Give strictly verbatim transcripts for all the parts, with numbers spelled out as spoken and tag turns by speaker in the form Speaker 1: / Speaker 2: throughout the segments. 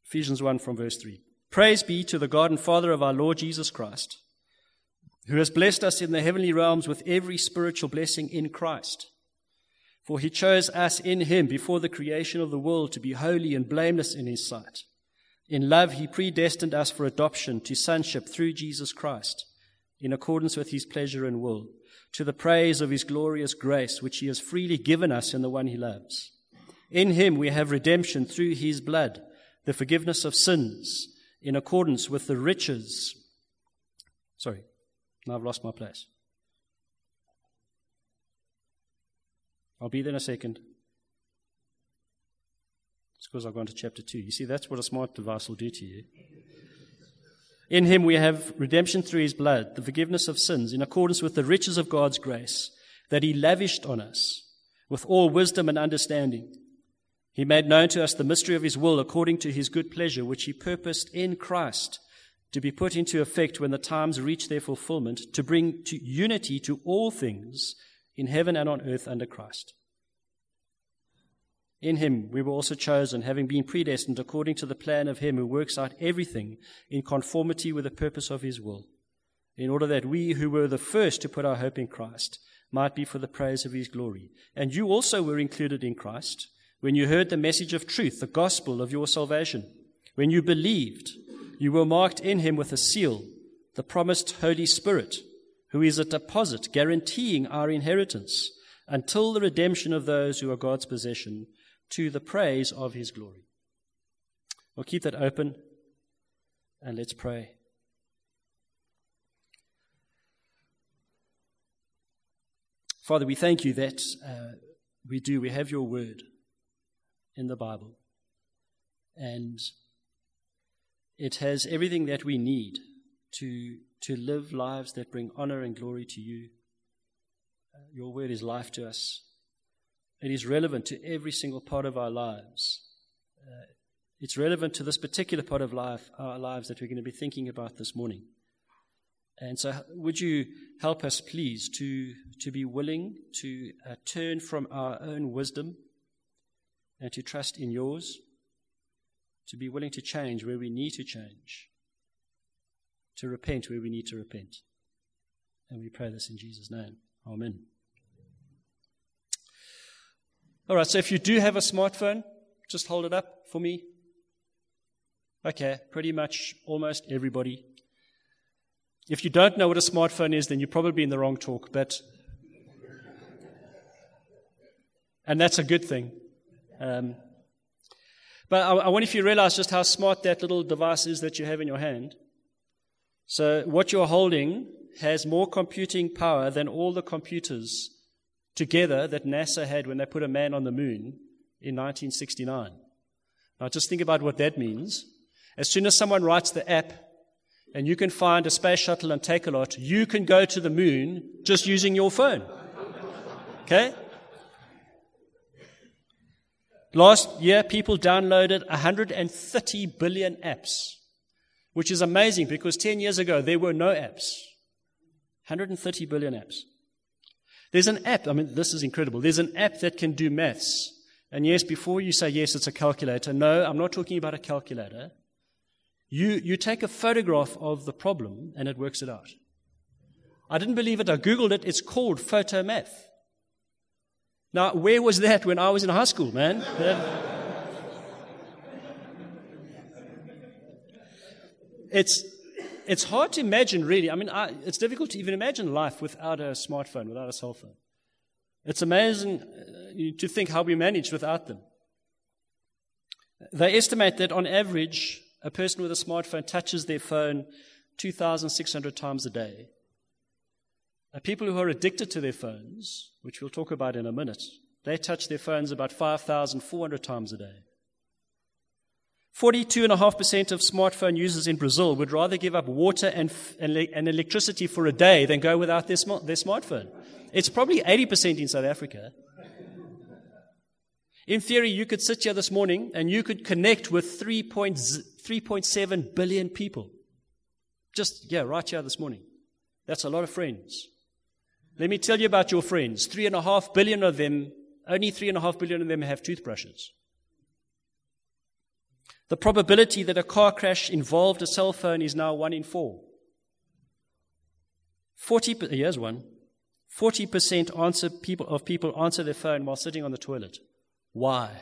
Speaker 1: Ephesians one from verse three. Praise be to the God and Father of our Lord Jesus Christ, who has blessed us in the heavenly realms with every spiritual blessing in Christ. For he chose us in him before the creation of the world to be holy and blameless in his sight. In love he predestined us for adoption to sonship through Jesus Christ, in accordance with his pleasure and will, to the praise of his glorious grace, which he has freely given us in the one he loves. In him we have redemption through his blood, the forgiveness of sins, in accordance with the riches. Sorry, now I've lost my place. I'll be there in a second. It's because I've gone to chapter two. You see, that's what a smart device will do to you. In him we have redemption through his blood, the forgiveness of sins, in accordance with the riches of God's grace, that he lavished on us with all wisdom and understanding. He made known to us the mystery of his will according to his good pleasure, which he purposed in Christ to be put into effect when the times reach their fulfillment, to bring to unity to all things in heaven and on earth under Christ. In him we were also chosen, having been predestined according to the plan of him who works out everything in conformity with the purpose of his will, in order that we who were the first to put our hope in Christ might be for the praise of his glory. And you also were included in Christ when you heard the message of truth, the gospel of your salvation. When you believed, you were marked in him with a seal, the promised Holy Spirit, who is a deposit guaranteeing our inheritance until the redemption of those who are God's possession, to the praise of his glory. We'll keep that open and let's pray. Father, we thank you that uh, we do. We have your word in the Bible, and it has everything that we need to, to live lives that bring honor and glory to you. Uh, your word is life to us. It is relevant to every single part of our lives. Uh, it's relevant to this particular part of life, our lives that we're going to be thinking about this morning. And so would you help us, please, to, to be willing to uh, turn from our own wisdom and to trust in yours, to be willing to change where we need to change, to repent where we need to repent. And we pray this in Jesus' name. Amen. All right, so if you do have a smartphone, just hold it up for me. Okay, pretty much almost everybody. If you don't know what a smartphone is, then you're probably in the wrong talk, but and that's a good thing. Um, but I, I wonder if you realize just how smart that little device is that you have in your hand. So what you're holding has more computing power than all the computers together that NASA had when they put a man on the moon in nineteen sixty-nine. Now just think about what that means. As soon as someone writes the app and you can find a space shuttle and take a lot, you can go to the moon just using your phone. Okay? Last year, people downloaded one hundred thirty billion apps, which is amazing because ten years ago there were no apps. one hundred thirty billion apps. There's an app, I mean, this is incredible. There's an app that can do maths. And yes, before you say, yes, it's a calculator. No, I'm not talking about a calculator. You, you take a photograph of the problem and it works it out. I didn't believe it. I Googled it. It's called PhotoMath. Now, where was that when I was in high school, man? it's... It's hard to imagine, really. I mean, I, it's difficult to even imagine life without a smartphone, without a cell phone. It's amazing uh, to think how we manage without them. They estimate that on average, a person with a smartphone touches their phone two thousand six hundred times a day. Uh, people who are addicted to their phones, which we'll talk about in a minute, they touch their phones about five thousand four hundred times a day. forty-two point five percent of smartphone users in Brazil would rather give up water and, and, and electricity for a day than go without their, smart, their smartphone. It's probably eighty percent in South Africa. In theory, you could sit here this morning and you could connect with three point seven billion people. Just, yeah, right here this morning. That's a lot of friends. Let me tell you about your friends. Three and a half billion of them, only three and a half billion of them have toothbrushes. The probability that a car crash involved a cell phone is now one in four. Forty, here's one. Forty percent answer people of people answer their phone while sitting on the toilet. Why?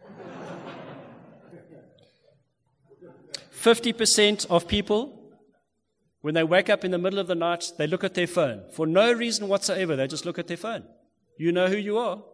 Speaker 1: Fifty percent of people, when they wake up in the middle of the night, they look at their phone. For no reason whatsoever, they just look at their phone. You know who you are.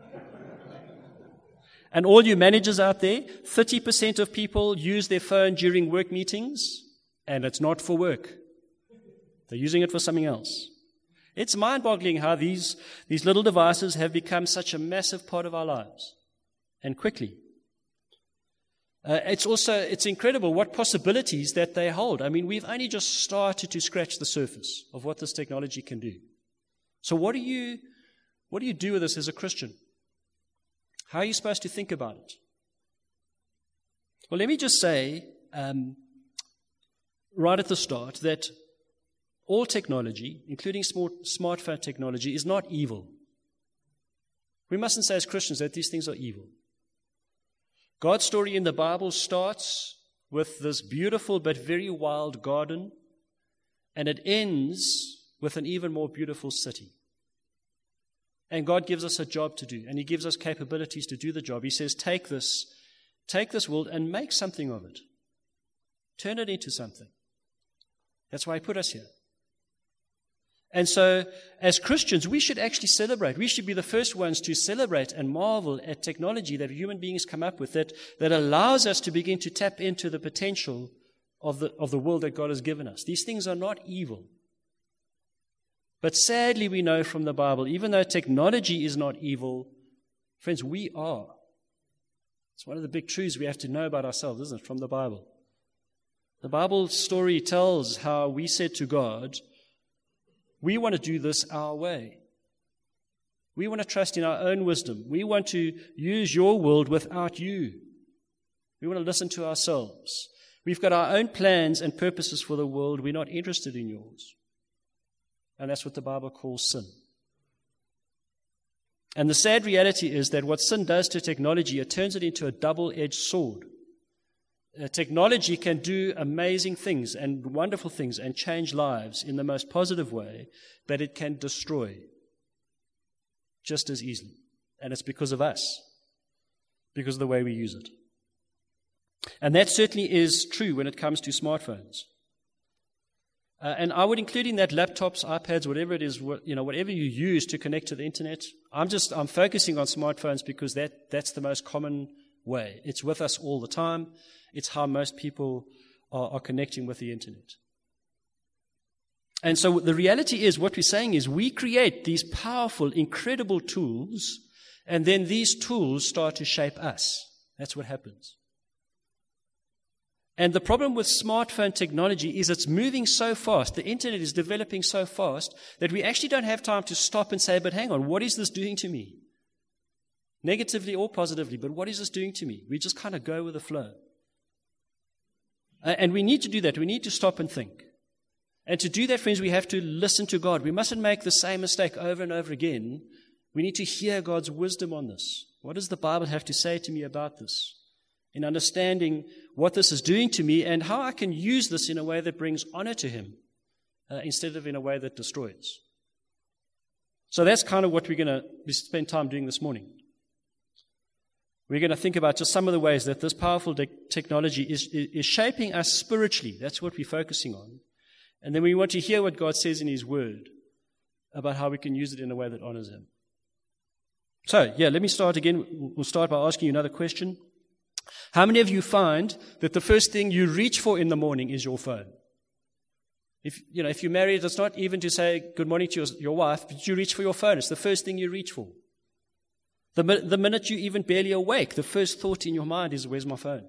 Speaker 1: And all you managers out there, thirty percent of people use their phone during work meetings, and it's not for work. They're using it for something else. It's mind-boggling how these, these little devices have become such a massive part of our lives, and quickly. Uh, it's also, it's incredible what possibilities that they hold. I mean, we've only just started to scratch the surface of what this technology can do. So what do you, what do you do with this as a Christian? How are you supposed to think about it? Well, let me just say, um, right at the start, that all technology, including smart, smartphone technology, is not evil. We mustn't say as Christians that these things are evil. God's story in the Bible starts with this beautiful but very wild garden, and it ends with an even more beautiful city. And God gives us a job to do, and He gives us capabilities to do the job. He says, take this, take this world and make something of it. Turn it into something. That's why He put us here. And so, as Christians, we should actually celebrate. We should be the first ones to celebrate and marvel at technology that human beings come up with that, that allows us to begin to tap into the potential of the, of the world that God has given us. These things are not evil. But sadly, we know from the Bible, even though technology is not evil, friends, we are. It's one of the big truths we have to know about ourselves, isn't it, from the Bible? The Bible story tells how we said to God, we want to do this our way. We want to trust in our own wisdom. We want to use your world without you. We want to listen to ourselves. We've got our own plans and purposes for the world. We're not interested in yours. And that's what the Bible calls sin. And the sad reality is that what sin does to technology, it turns it into a double-edged sword. Uh, technology can do amazing things and wonderful things and change lives in the most positive way, but it can destroy just as easily. And it's because of us, because of the way we use it. And that certainly is true when it comes to smartphones. Uh, and I would include in that laptops, iPads, whatever it is, what, you know, whatever you use to connect to the internet. I'm just I'm focusing on smartphones because that that's the most common way. It's with us all the time. It's how most people are, are connecting with the internet. And so the reality is, what we're saying is, we create these powerful, incredible tools, and then these tools start to shape us. That's what happens. And the problem with smartphone technology is it's moving so fast, the internet is developing so fast, that we actually don't have time to stop and say, but hang on, what is this doing to me? Negatively or positively, but what is this doing to me? We just kind of go with the flow. And we need to do that. We need to stop and think. And to do that, friends, we have to listen to God. We mustn't make the same mistake over and over again. We need to hear God's wisdom on this. What does the Bible have to say to me about this? In understanding what this is doing to me and how I can use this in a way that brings honor to Him uh, instead of in a way that destroys. So that's kind of what we're going to spend time doing this morning. We're going to think about just some of the ways that this powerful de- technology is, is shaping us spiritually. That's what we're focusing on. And then we want to hear what God says in His Word about how we can use it in a way that honors Him. So, yeah, let me start again. We'll start by asking you another question. How many of you find that the first thing you reach for in the morning is your phone? If you know, if you're married, it's not even to say good morning to your, your wife, but you reach for your phone. It's the first thing you reach for. The, the minute you even barely awake, the first thought in your mind is, where's my phone?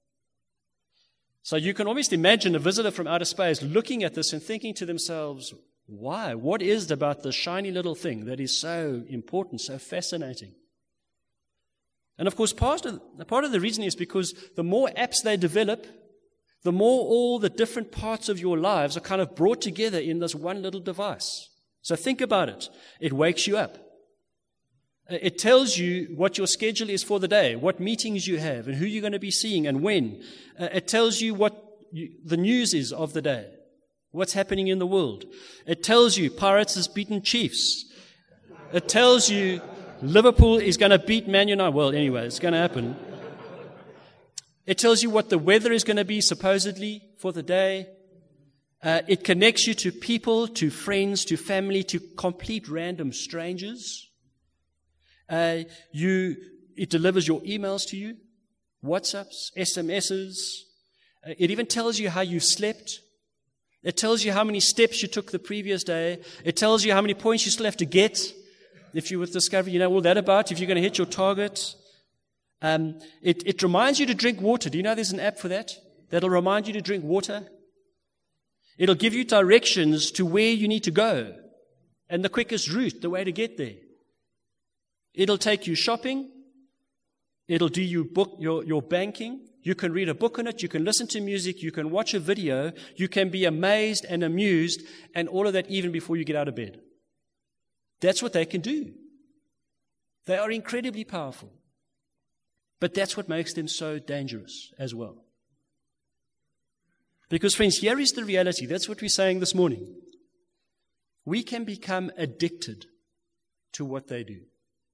Speaker 1: So you can almost imagine a visitor from outer space looking at this and thinking to themselves, why? What is it about this shiny little thing that is so important, so fascinating? And of course, part of, part of the reason is because the more apps they develop, the more all the different parts of your lives are kind of brought together in this one little device. So think about it. It wakes you up. It tells you what your schedule is for the day, what meetings you have, and who you're going to be seeing and when. Uh, it tells you what you, the news is of the day, what's happening in the world. It tells you Pirates has beaten Chiefs. It tells you Liverpool is going to beat Man United. Well, anyway, it's going to happen. It tells you what the weather is going to be, supposedly, for the day. Uh, it connects you to people, to friends, to family, to complete random strangers. Uh, you, it delivers your emails to you, WhatsApps, S M Ses. Uh, it even tells you how you slept. It tells you how many steps you took the previous day. It tells you how many points you still have to get. If you would discover, you know all that about, if you're going to hit your target. Um, it, it reminds you to drink water. Do you know there's an app for that? That'll remind you to drink water. It'll give you directions to where you need to go and the quickest route, the way to get there. It'll take you shopping. It'll do you book your, your banking. You can read a book on it. You can listen to music. You can watch a video. You can be amazed and amused, and all of that even before you get out of bed. That's what they can do. They are incredibly powerful. But that's what makes them so dangerous as well. Because, friends, here is the reality. That's what we're saying this morning. We can become addicted to what they do.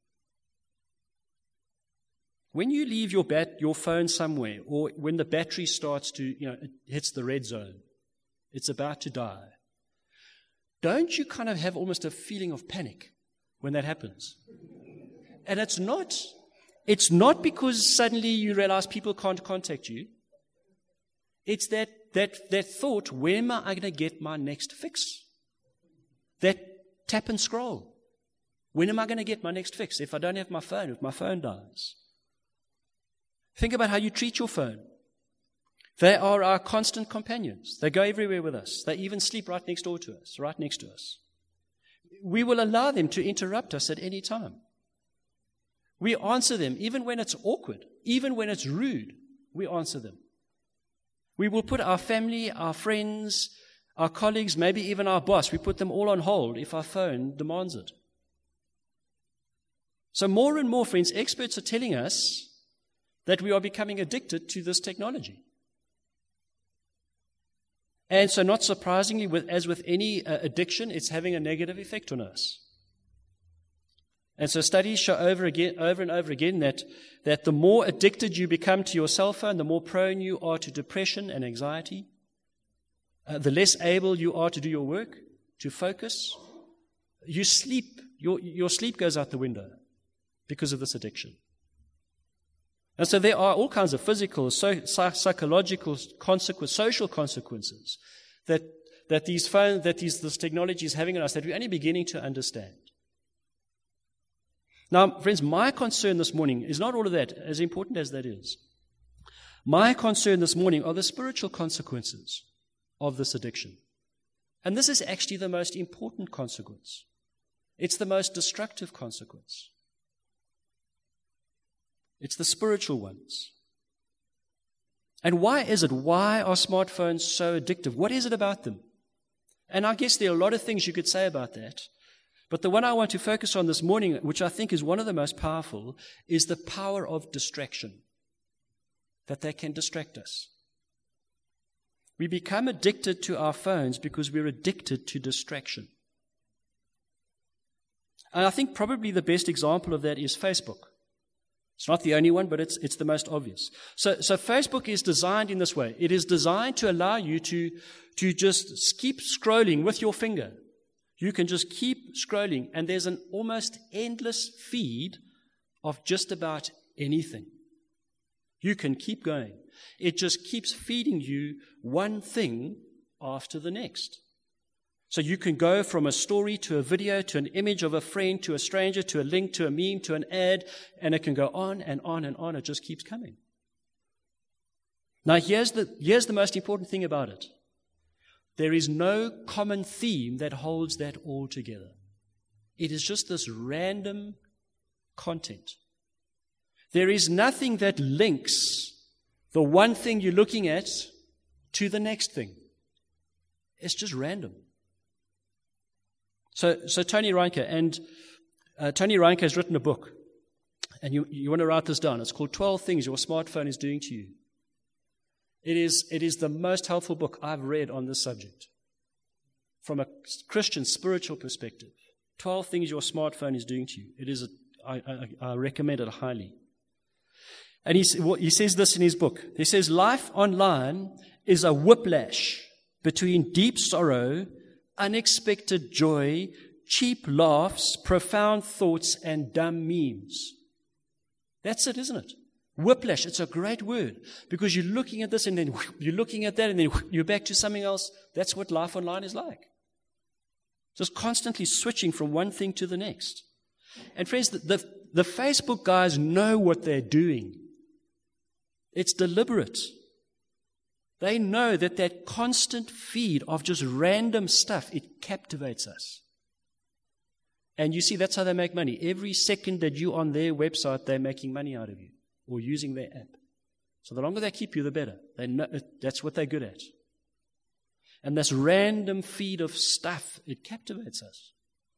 Speaker 1: When you leave your bat, your phone somewhere, or when the battery starts to, you know, it hits the red zone, it's about to die, don't you kind of have almost a feeling of panic when that happens? And it's not, it's not because suddenly you realize people can't contact you. It's that, that, that thought, where am I going to get my next fix? That tap and scroll. When am I going to get my next fix? If I don't have my phone, if my phone dies. Think about how you treat your phone. They are our constant companions. They go everywhere with us. They even sleep right next door to us, right next to us. We will allow them to interrupt us at any time. We answer them even when it's awkward, even when it's rude, we answer them. We will put our family, our friends, our colleagues, maybe even our boss, we put them all on hold if our phone demands it. So more and more, friends, experts are telling us that we are becoming addicted to this technology. And so not surprisingly, with, as with any uh, addiction, it's having a negative effect on us. And so studies show over again, over and over again that, that the more addicted you become to your cell phone, the more prone you are to depression and anxiety, uh, the less able you are to do your work, to focus. You sleep, your, your sleep goes out the window because of this addiction. And so there are all kinds of physical, so, psychological consequences, social consequences that, that, these phone, that these, this technology is having on us that we're only beginning to understand. Now, friends, my concern this morning is not all of that, as important as that is. My concern this morning are the spiritual consequences of this addiction. And this is actually the most important consequence. It's the most destructive consequence. It's the spiritual ones. And why is it? Why are smartphones so addictive? What is it about them? And I guess there are a lot of things you could say about that. But the one I want to focus on this morning, which I think is one of the most powerful, is the power of distraction. That they can distract us. We become addicted to our phones because we're addicted to distraction. And I think probably the best example of that is Facebook. It's not the only one, but it's it's the most obvious. So so Facebook is designed in this way. It is designed to allow you to, to just keep scrolling with your finger. You can just keep scrolling, and there's an almost endless feed of just about anything. You can keep going. It just keeps feeding you one thing after the next. So you can go from a story to a video to an image of a friend to a stranger to a link to a meme to an ad, and it can go on and on and on. It just keeps coming. Now here's the, here's the most important thing about it. There is no common theme that holds that all together. It is just this random content. There is nothing that links the one thing you're looking at to the next thing. It's just random. So, so Tony Reinke, and Uh, Tony Reinke has written a book, and you, you want to write this down. It's called twelve Things Your Smartphone is Doing to You. It is, it is the most helpful book I've read on this subject from a Christian spiritual perspective. twelve Things Your Smartphone is Doing to You. It is a, I, I, I recommend it highly. And he, he says this in his book. He says, life online is a whiplash between deep sorrow, unexpected joy, cheap laughs, profound thoughts, and dumb memes. That's it, isn't it? Whiplash, it's a great word, because you're looking at this and then you're looking at that and then you're back to something else. That's what life online is like. Just constantly switching from one thing to the next. And friends, the, the, the Facebook guys know what they're doing. It's deliberate. They know that that constant feed of just random stuff, it captivates us. And you see, that's how they make money. Every second that you're on their website, they're making money out of you or using their app. So the longer they keep you, the better. They know, that's what they're good at. And this random feed of stuff, it captivates us.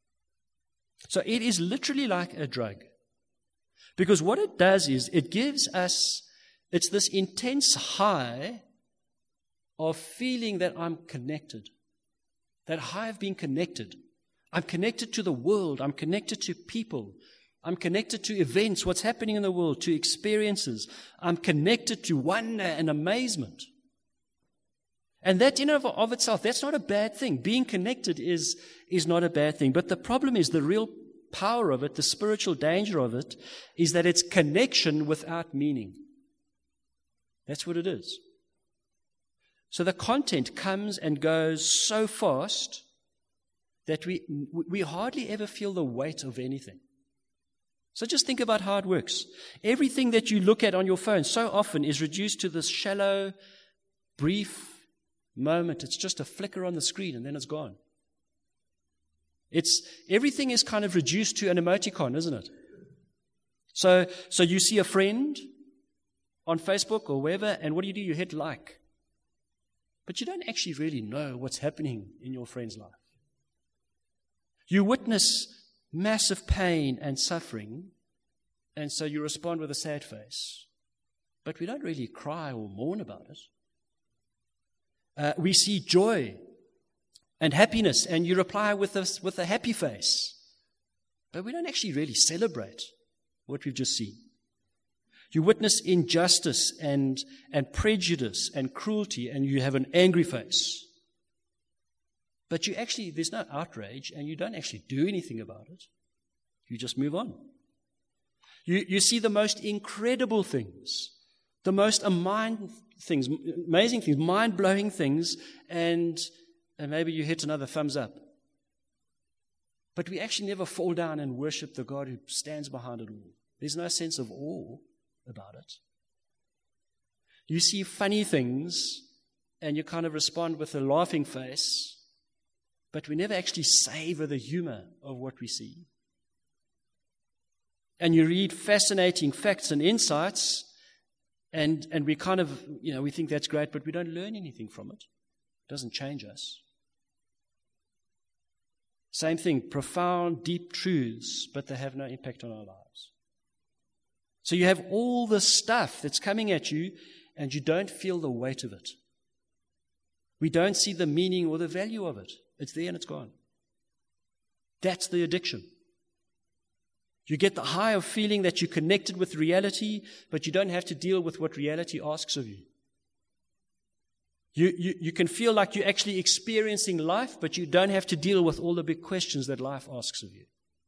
Speaker 1: So it is literally like a drug. Because what it does is it gives us, it's this intense high of feeling that I'm connected. That high of being connected. I'm connected to the world. I'm connected to people. I'm connected to events, what's happening in the world, to experiences. I'm connected to wonder and amazement. And that in and of, of itself, that's not a bad thing. Being connected is, is not a bad thing. But the problem is the real power of it, the spiritual danger of it, is that it's connection without meaning. That's what it is. So the content comes and goes so fast that we we hardly ever feel the weight of anything. So just think about how it works. Everything that you look at on your phone so often is reduced to this shallow, brief moment. It's just a flicker on the screen and then it's gone. It's everything is kind of reduced to an emoticon, isn't it? So so you see a friend on Facebook or wherever, and what do you do? You hit like. But you don't actually really know what's happening in your friend's life. You witness massive pain and suffering, and so you respond with a sad face. But we don't really cry or mourn about it. Uh, we see joy and happiness, and you reply with a, with a happy face. But we don't actually really celebrate what we've just seen. You witness injustice and, and prejudice and cruelty, and you have an angry face. But you actually, there's no outrage, and you don't actually do anything about it. You just move on. You, you see the most incredible things, the most mind things, amazing things, mind-blowing things, and, and maybe you hit another thumbs up. But we actually never fall down and worship the God who stands behind it all. There's no sense of awe about it. You see funny things, and you kind of respond with a laughing face, but we never actually savor the humor of what we see. And you read fascinating facts and insights, and, and we kind of, you know, we think that's great, but we don't learn anything from it. It doesn't change us. Same thing, profound, deep truths, but they have no impact on our lives. So you have all this stuff that's coming at you, and you don't feel the weight of it. We don't see the meaning or the value of it. It's there and it's gone. That's the addiction. You get the high of feeling that you're connected with reality, but you don't have to deal with what reality asks of you. You, you, you can feel like you're actually experiencing life, but you don't have to deal with all the big questions that life asks of you.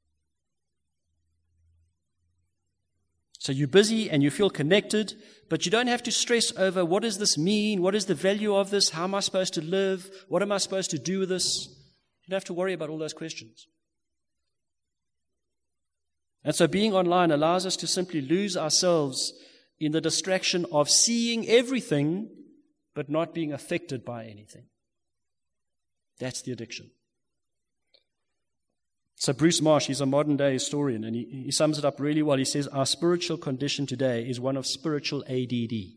Speaker 1: So you're busy and you feel connected, but you don't have to stress over what does this mean? What is the value of this? How am I supposed to live? What am I supposed to do with this? You don't have to worry about all those questions. And so being online allows us to simply lose ourselves in the distraction of seeing everything, but not being affected by anything. That's the addiction. So Bruce Marsh, he's a modern-day historian, and he, he sums it up really well. He says, our spiritual condition today is one of spiritual A D D.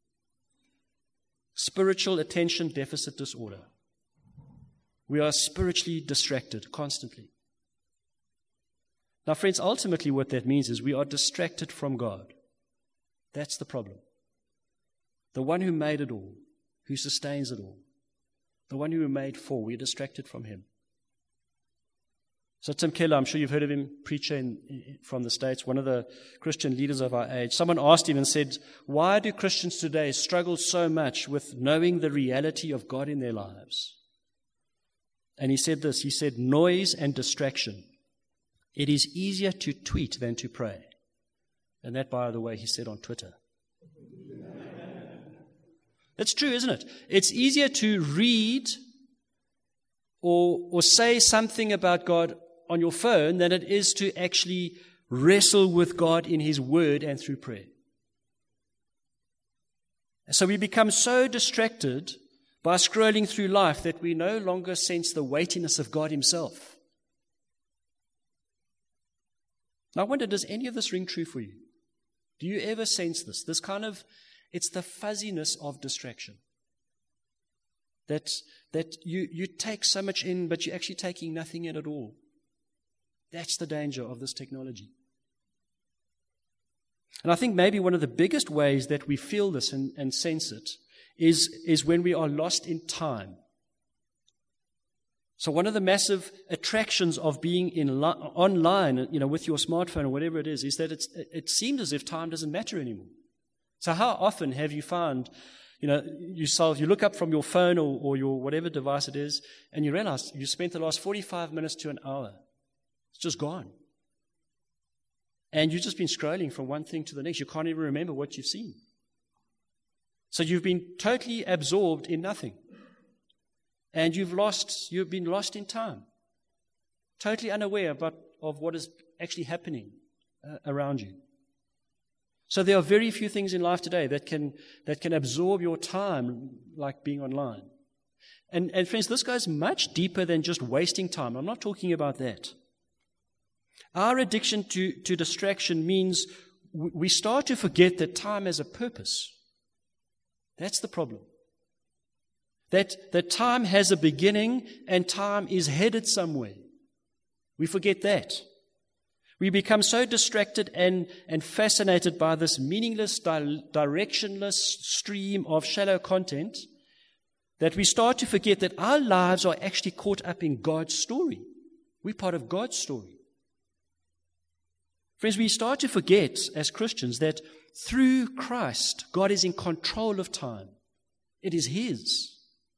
Speaker 1: Spiritual attention deficit disorder. We are spiritually distracted constantly. Now, friends, ultimately what that means is we are distracted from God. That's the problem. The one who made it all, who sustains it all, the one who we made for, we're distracted from him. So Tim Keller, I'm sure you've heard of him, preacher in, in, from the States, one of the Christian leaders of our age. Someone asked him and said, why do Christians today struggle so much with knowing the reality of God in their lives? And he said this, he said, noise and distraction. It is easier to tweet than to pray. And that, by the way, he said on Twitter. It's true, isn't it? It's easier to read or, or say something about God on your phone than it is to actually wrestle with God in his word and through prayer. So we become so distracted by scrolling through life that we no longer sense the weightiness of God himself. Now I wonder, does any of this ring true for you? Do you ever sense this? This kind of, it's the fuzziness of distraction. That, that you, you take so much in, but you're actually taking nothing in at all. That's the danger of this technology. And I think maybe one of the biggest ways that we feel this and, and sense it is, is when we are lost in time. So one of the massive attractions of being in li- online, you know, with your smartphone or whatever it is, is that it's, it seems as if time doesn't matter anymore. So how often have you found, you know, yourself, you look up from your phone or, or your whatever device it is, and you realize you spent the last forty-five minutes to an hour. It's just gone. And you've just been scrolling from one thing to the next. You can't even remember what you've seen. So you've been totally absorbed in nothing. And you've lost, you've been lost in time. Totally unaware about, of what is actually happening uh, around you. So there are very few things in life today that can that can absorb your time like being online. And, and friends, this goes much deeper than just wasting time. I'm not talking about that. Our addiction to, to distraction means we start to forget that time has a purpose. That's the problem. That, that time has a beginning and time is headed somewhere. We forget that. We become so distracted and, and fascinated by this meaningless, di- directionless stream of shallow content that we start to forget that our lives are actually caught up in God's story. We're part of God's story. Friends, we start to forget as Christians that through Christ, God is in control of time. It is His.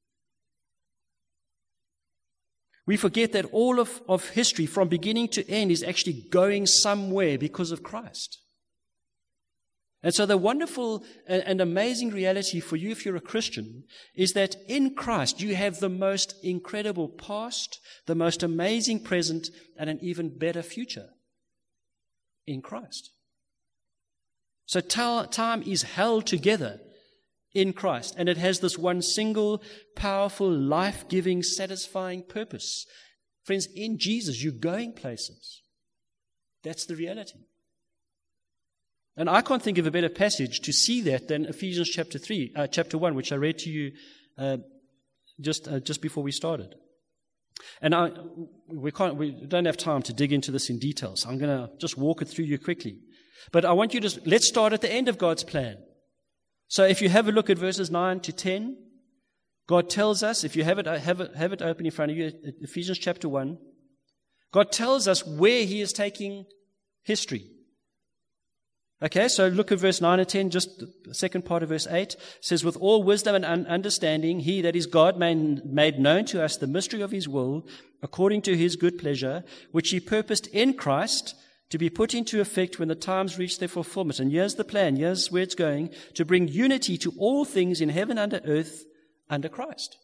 Speaker 1: We forget that all of, of history from beginning to end is actually going somewhere because of Christ. And so the wonderful and amazing reality for you if you're a Christian is that in Christ you have the most incredible past, the most amazing present, and an even better future in Christ. So time is held together in Christ, and it has this one single, powerful, life-giving, satisfying purpose. Friends, in Jesus, you're going places. That's the reality. And I can't think of a better passage to see that than Ephesians chapter three, uh, chapter one, which I read to you uh, just uh, just before we started. And I, we can't, we don't have time to dig into this in detail, so I'm going to just walk it through you quickly. But I want you to let's start at the end of God's plan. So if you have a look at verses nine to ten, God tells us, if you have it, have it, have it open in front of you, Ephesians chapter one, God tells us where He is taking history. Okay, so look at verse nine and ten, just the second part of verse eight. It says, with all wisdom and understanding, He, that is God, made known to us the mystery of His will, according to His good pleasure, which He purposed in Christ, to be put into effect when the times reach their fulfillment. And here's the plan, here's where it's going, to bring unity to all things in heaven and earth under Christ.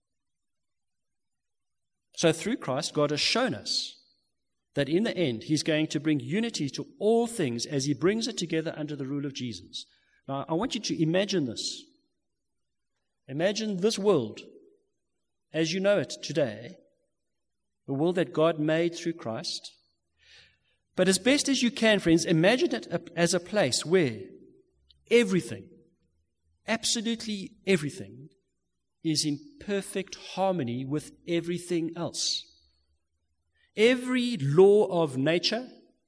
Speaker 1: So through Christ, God has shown us that in the end, He's going to bring unity to all things as He brings it together under the rule of Jesus. Now, I want you to imagine this. Imagine this world as you know it today, the world that God made through Christ. But as best as you can, friends, imagine it as a place where everything, absolutely everything, is in perfect harmony with everything else. Every law of nature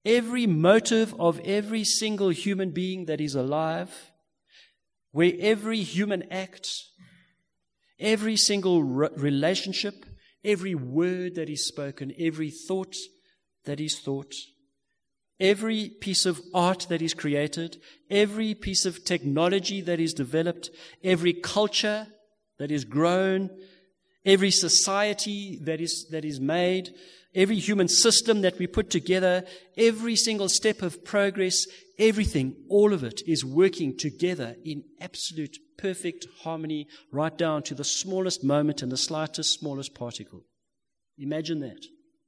Speaker 1: every motive of every single human being that is alive, where every human act, every single re- relationship, every word that is spoken, every thought that is thought, every piece of art that is created, every piece of technology that is developed, every culture that is grown, every society that is that is made, every human system that we put together, every single step of progress, everything, all of it is working together in absolute perfect harmony, right down to the smallest moment and the slightest, smallest particle. Imagine that.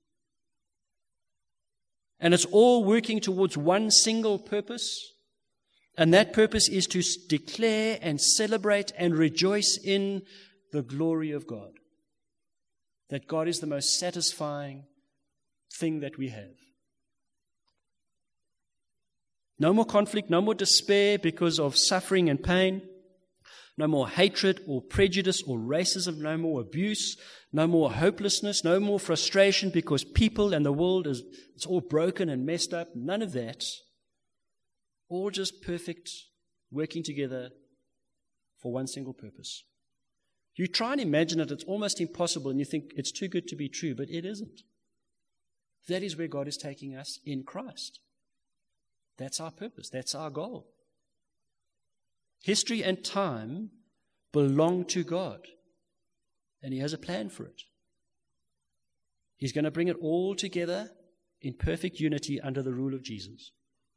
Speaker 1: And it's all working towards one single purpose, and that purpose is to declare and celebrate and rejoice in the glory of God. That God is the most satisfying thing that we have. No more conflict, no more despair because of suffering and pain, no more hatred or prejudice or racism, no more abuse, no more hopelessness, no more frustration because people and the world is it's all broken and messed up. None of that. All just perfect, working together for one single purpose. You try and imagine it, it's almost impossible, and you think it's too good to be true, but it isn't. That is where God is taking us in Christ. That's our purpose. That's our goal. History and time belong to God, and He has a plan for it. He's going to bring it all together in perfect unity under the rule of Jesus.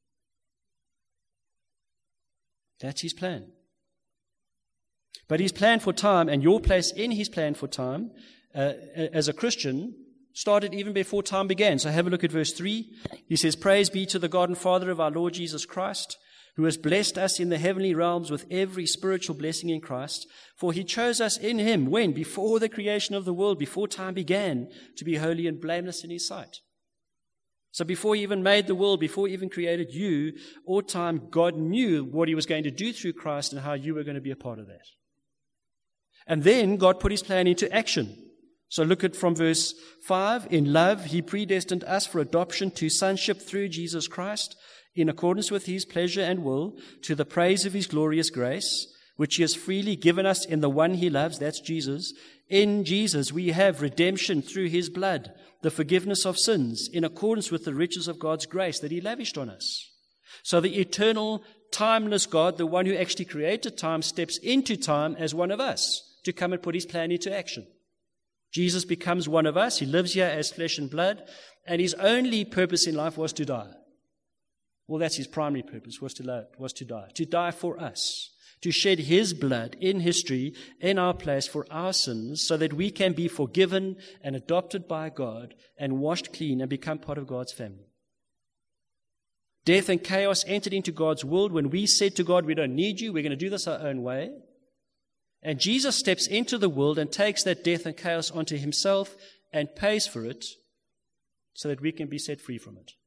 Speaker 1: That's His plan. But His plan for time and your place in His plan for time uh, as a Christian started even before time began. So have a look at verse three. He says, "Praise be to the God and Father of our Lord Jesus Christ, who has blessed us in the heavenly realms with every spiritual blessing in Christ. For He chose us in Him, when? Before the creation of the world, before time began, to be holy and blameless in His sight." So before He even made the world, before He even created you, all time, God knew what He was going to do through Christ and how you were going to be a part of that. And then God put His plan into action. So look at from verse five. "In love, He predestined us for adoption to sonship through Jesus Christ, in accordance with His pleasure and will, to the praise of His glorious grace, which He has freely given us in the one He loves," that's Jesus. "In Jesus we have redemption through His blood, the forgiveness of sins, in accordance with the riches of God's grace that He lavished on us." So the eternal, timeless God, the one who actually created time, steps into time as one of us to come and put His plan into action. Jesus becomes one of us. He lives here as flesh and blood, and His only purpose in life was to die. Well, that's His primary purpose, was to live, was to die. To die for us. To shed His blood in history, in our place, for our sins, so that we can be forgiven and adopted by God and washed clean and become part of God's family. Death and chaos entered into God's world when we said to God, "We don't need you, we're going to do this our own way." And Jesus steps into the world and takes that death and chaos onto Himself and pays for it so that we can be set free from it.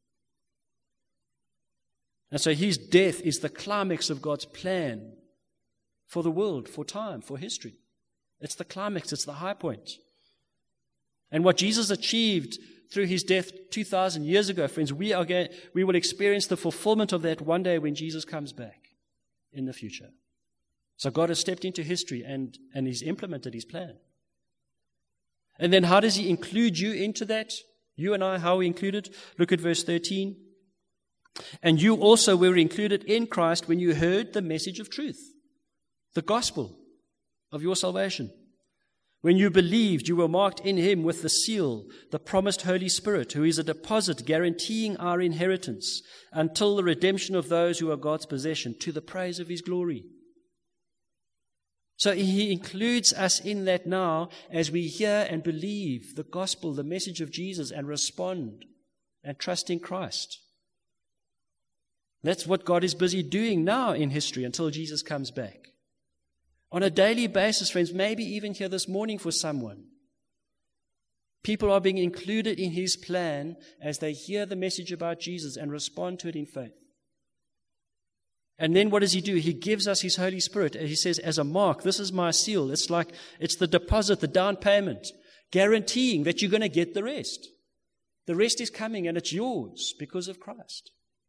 Speaker 1: And so His death is the climax of God's plan for the world, for time, for history. It's the climax, it's the high point. And what Jesus achieved through His death two thousand years ago, friends, we are going, we will experience the fulfillment of that one day when Jesus comes back in the future. So God has stepped into history and, and He's implemented His plan. And then how does He include you into that? You and I, how are we included? Look at verse thirteen. "And you also were included in Christ when you heard the message of truth, the gospel of your salvation. When you believed, you were marked in Him with the seal, the promised Holy Spirit, who is a deposit guaranteeing our inheritance until the redemption of those who are God's possession, to the praise of His glory." So He includes us in that now as we hear and believe the gospel, the message of Jesus, and respond and trust in Christ. That's what God is busy doing now in history until Jesus comes back. On a daily basis, friends, maybe even here this morning for someone, people are being included in His plan as they hear the message about Jesus and respond to it in faith. And then what does He do? He gives us His Holy Spirit. He says, as a mark, this is my seal. It's like, it's the deposit, the down payment, guaranteeing that you're going to get the rest. The rest is coming, and it's yours because of Christ.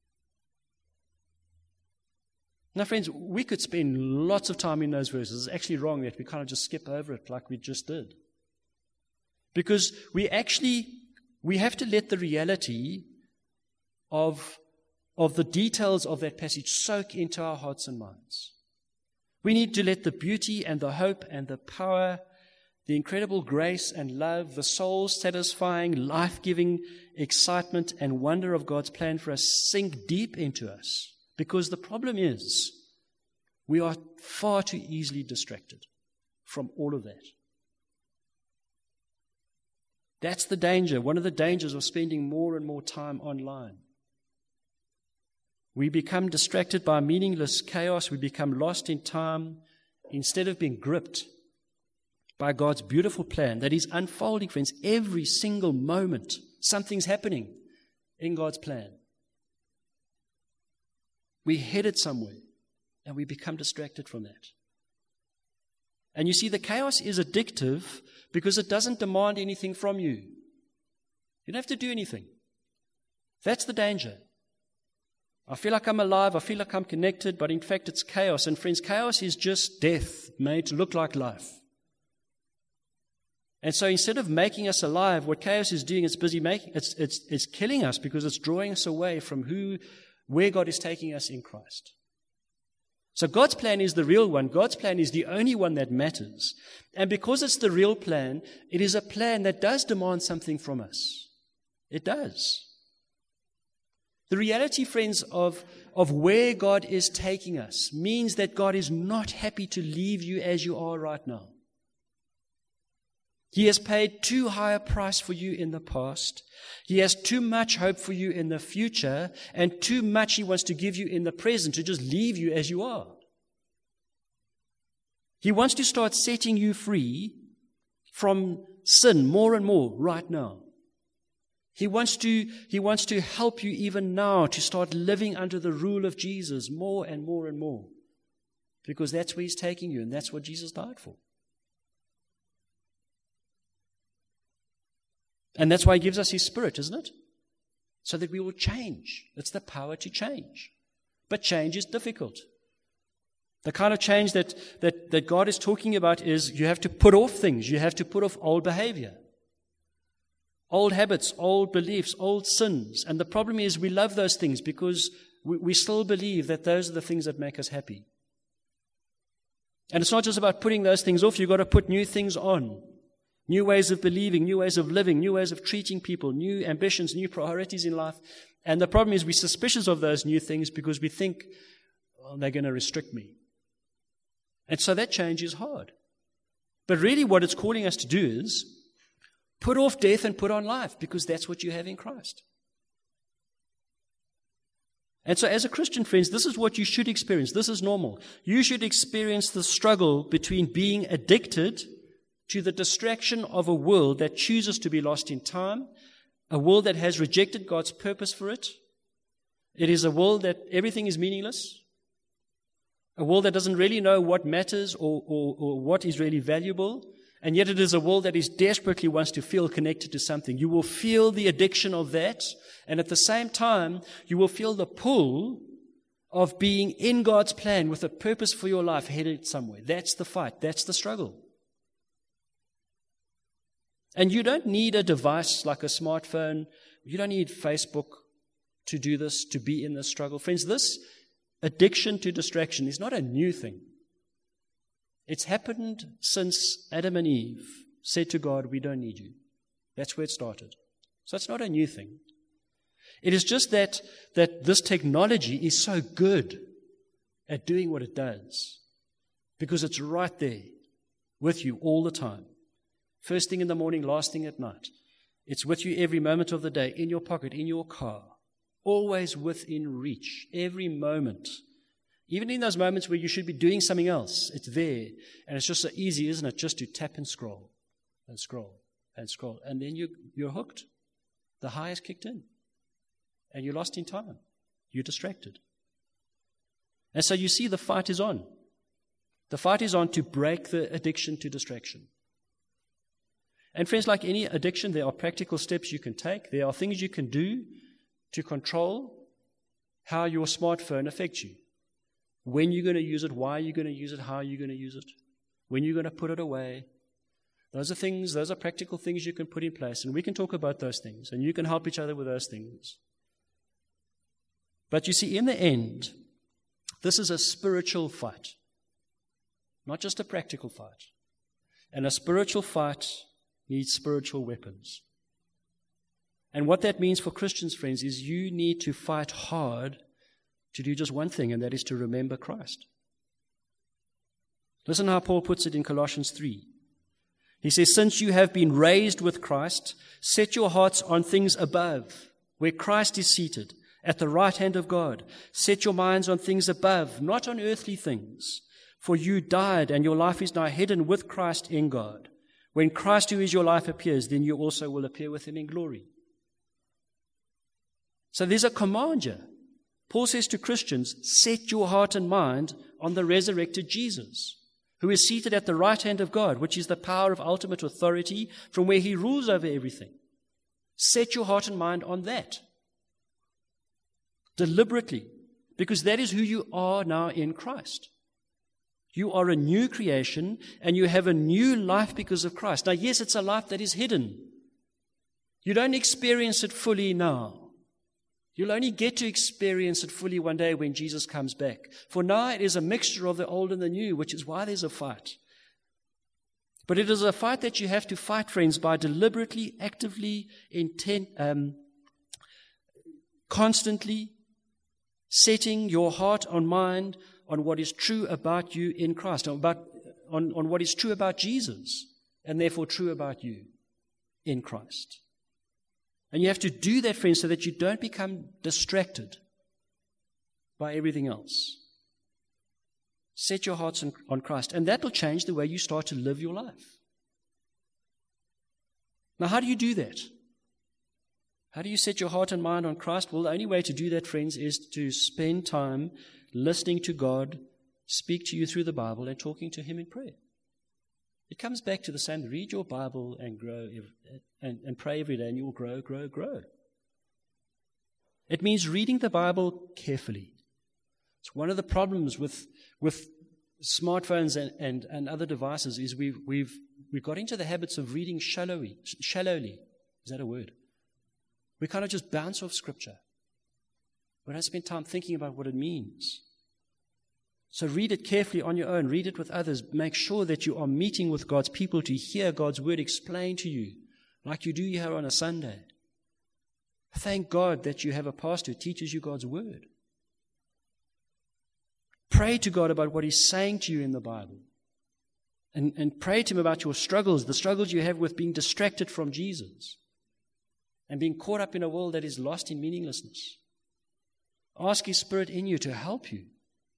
Speaker 1: Now, friends, we could spend lots of time in those verses. It's actually wrong that we kind of just skip over it like we just did. Because we actually, we have to let the reality of, of the details of that passage soak into our hearts and minds. We need to let the beauty and the hope and the power, the incredible grace and love, the soul-satisfying, life-giving excitement and wonder of God's plan for us sink deep into us. Because the problem is, we are far too easily distracted from all of that. That's the danger, one of the dangers of spending more and more time online. We become distracted by meaningless chaos. We become lost in time instead of being gripped by God's beautiful plan that is unfolding, friends. Every single moment, something's happening in God's plan. We're headed somewhere, and we become distracted from that. And you see, the chaos is addictive because it doesn't demand anything from you. You don't have to do anything. That's the danger. I feel like I'm alive, I feel like I'm connected, but in fact it's chaos. And friends, chaos is just death made to look like life. And so instead of making us alive, what chaos is doing, it's busy making, it's, it's, it's killing us because it's drawing us away from who where God is taking us in Christ. So God's plan is the real one. God's plan is the only one that matters. And because it's the real plan, it is a plan that does demand something from us. It does. The reality, friends, of, of where God is taking us means that God is not happy to leave you as you are right now. He has paid too high a price for you in the past. He has too much hope for you in the future, and too much He wants to give you in the present to just leave you as you are. He wants to start setting you free from sin more and more right now. He wants to, he wants to help you even now to start living under the rule of Jesus more and more and more, because that's where He's taking you, and that's what Jesus died for. And that's why He gives us His Spirit, isn't it? So that we will change. It's the power to change. But change is difficult. The kind of change that, that, that God is talking about is you have to put off things. You have to put off old behavior, old habits, old beliefs, old sins. And the problem is we love those things because we, we still believe that those are the things that make us happy. And it's not just about putting those things off. You've got to put new things on. New ways of believing, new ways of living, new ways of treating people, new ambitions, new priorities in life. And the problem is we're suspicious of those new things because we think, oh, they're going to restrict me. And so that change is hard. But really what it's calling us to do is put off death and put on life, because that's what you have in Christ. And so as a Christian, friends, this is what you should experience. This is normal. You should experience the struggle between being addicted to the distraction of a world that chooses to be lost in time, a world that has rejected God's purpose for it. It is a world that everything is meaningless, a world that doesn't really know what matters or, or, or what is really valuable, and yet it is a world that is desperately wants to feel connected to something. You will feel the addiction of that, and at the same time, you will feel the pull of being in God's plan with a purpose for your life headed somewhere. That's the fight. That's the struggle. And you don't need a device like a smartphone. You don't need Facebook to do this, to be in this struggle. Friends, this addiction to distraction is not a new thing. It's happened since Adam and Eve said to God, we don't need you. That's where it started. So it's not a new thing. It is just that, that this technology is so good at doing what it does because it's right there with you all the time. First thing in the morning, last thing at night. It's with you every moment of the day, in your pocket, in your car, always within reach, every moment. Even in those moments where you should be doing something else, it's there. And it's just so easy, isn't it, just to tap and scroll and scroll and scroll. And then you, you're hooked. The high has kicked in. And you're lost in time. You're distracted. And so you see the fight is on. The fight is on to break the addiction to distraction. And friends, like any addiction, there are practical steps you can take. There are things you can do to control how your smartphone affects you. When you're going to use it, why you're going to use it, how you're going to use it, when you're going to put it away. Those are things, those are practical things you can put in place, and we can talk about those things, and you can help each other with those things. But you see, in the end, this is a spiritual fight, not just a practical fight. And a spiritual fight needs spiritual weapons. And what that means for Christians, friends, is you need to fight hard to do just one thing, and that is to remember Christ. Listen how Paul puts it in Colossians three. He says, since you have been raised with Christ, set your hearts on things above, where Christ is seated, at the right hand of God. Set your minds on things above, not on earthly things. For you died, and your life is now hidden with Christ in God. When Christ, who is your life, appears, then you also will appear with him in glory. So there's a command here. Paul says to Christians, set your heart and mind on the resurrected Jesus, who is seated at the right hand of God, which is the power of ultimate authority from where he rules over everything. Set your heart and mind on that. Deliberately, because that is who you are now in Christ. You are a new creation, and you have a new life because of Christ. Now, yes, it's a life that is hidden. You don't experience it fully now. You'll only get to experience it fully one day when Jesus comes back. For now, it is a mixture of the old and the new, which is why there's a fight. But it is a fight that you have to fight, friends, by deliberately, actively, intent, um, constantly setting your heart and mind on what is true about you in Christ, about, on, on what is true about Jesus, and therefore true about you in Christ. And you have to do that, friends, so that you don't become distracted by everything else. Set your hearts on, on Christ, and that will change the way you start to live your life. Now, how do you do that? How do you set your heart and mind on Christ? Well, the only way to do that, friends, is to spend time listening to God speak to you through the Bible and talking to him in prayer. It comes back to the same. Read your Bible and grow and, and pray every day, and you will grow, grow, grow. It means reading the Bible carefully. It's one of the problems with with smartphones and, and, and other devices is we've we've we've got into the habits of reading shallowly. Shallowly, is that a word? We kind of just bounce off Scripture. We don't spend time thinking about what it means. So read it carefully on your own. Read it with others. Make sure that you are meeting with God's people to hear God's word explained to you, like you do here on a Sunday. Thank God that you have a pastor who teaches you God's word. Pray to God about what he's saying to you in the Bible. And, and pray to him about your struggles, the struggles you have with being distracted from Jesus and being caught up in a world that is lost in meaninglessness. Ask his Spirit in you to help you.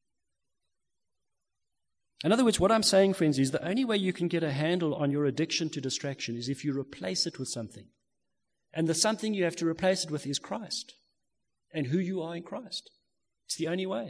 Speaker 1: In other words, what I'm saying, friends, is the only way you can get a handle on your addiction to distraction is if you replace it with something. And the something you have to replace it with is Christ and who you are in Christ. It's the only way.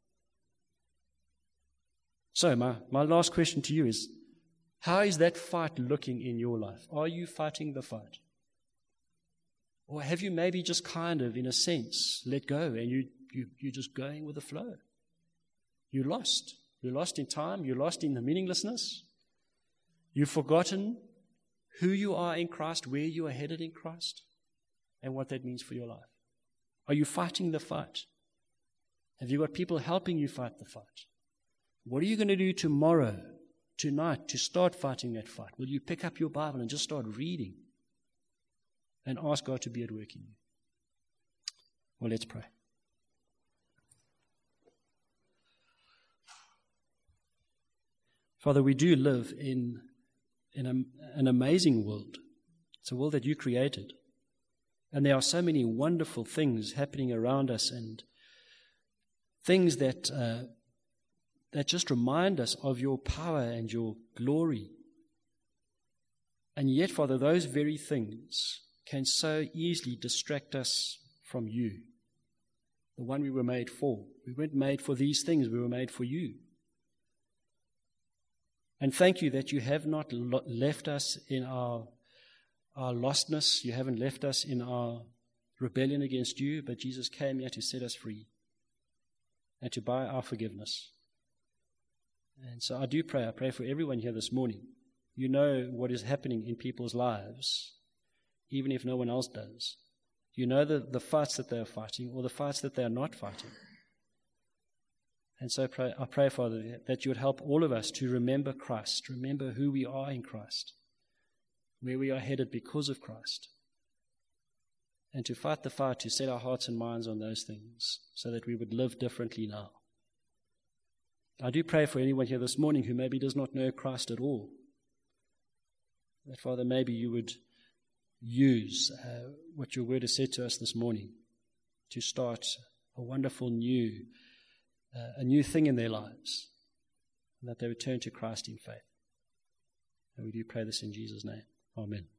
Speaker 1: So my, my last question to you is, how is that fight looking in your life? Are you fighting the fight? Or have you maybe just kind of, in a sense, let go and you, you, you're just going with the flow? You're lost. You're lost in time. You're lost in the meaninglessness. You've forgotten who you are in Christ, where you are headed in Christ, and what that means for your life. Are you fighting the fight? Have you got people helping you fight the fight? What are you going to do tomorrow, tonight, to start fighting that fight? Will you pick up your Bible and just start reading and ask God to be at work in you? Well, let's pray. Father, we do live in, in a, an amazing world. It's a world that you created. And there are so many wonderful things happening around us and things that uh, that just remind us of your power and your glory. And yet, Father, those very things can so easily distract us from you, the one we were made for. We weren't made for these things. We were made for you. And thank you that you have not left us in our our lostness. You haven't left us in our rebellion against you, but Jesus came here to set us free and to buy our forgiveness. And so I do pray, I pray for everyone here this morning. You know what is happening in people's lives, even if no one else does. You know the, the fights that they are fighting or the fights that they are not fighting. And so I pray, I pray, Father, that you would help all of us to remember Christ, remember who we are in Christ, where we are headed because of Christ, and to fight the fight to set our hearts and minds on those things so that we would live differently now. I do pray for anyone here this morning who maybe does not know Christ at all, that, Father, maybe you would use uh, what your word has said to us this morning to start a wonderful new, uh, a new thing in their lives, and that they would turn to Christ in faith. And we do pray this in Jesus' name. Amen.